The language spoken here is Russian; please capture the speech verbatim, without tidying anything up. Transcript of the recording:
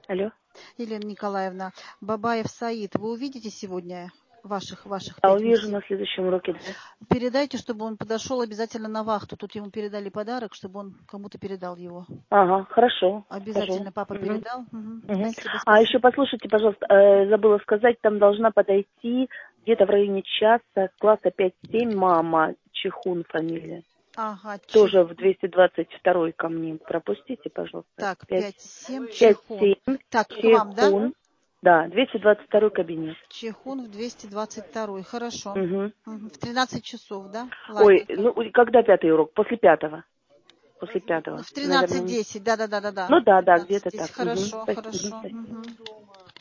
Алло. Елена Николаевна, Бабаев Саид, вы увидите сегодня ваших ваших Я пять увижу мужчин? на следующем уроке. Да? Передайте, чтобы он подошел обязательно на вахту. Тут ему передали подарок, чтобы он кому-то передал его. Ага, хорошо. Обязательно Скажу. папа Угу. передал. Угу. Угу. Спасибо, А спасибо. еще послушайте, пожалуйста, э, забыла сказать, там должна подойти где-то в районе часа с класса пять-семь мама, Чехун фамилия. Ага, Тоже Чих... в двести двадцать второй ко мне. Пропустите, пожалуйста. Так, пять пять-семь, Чехун. семь Так, к вам, да? Чехун. Да, двести двадцать второй кабинет. Чехун в двести двадцать второй. Хорошо. Угу. Угу. В тринадцать часов, да? Ой, Ладненько. ну когда пятый урок? После пятого. После Ну, пятого. в Наверное. тринадцать десять, да-да-да-да-да. Ну да, да, где-то тринадцать десять, так. Угу. хорошо, Спасибо. хорошо. Угу.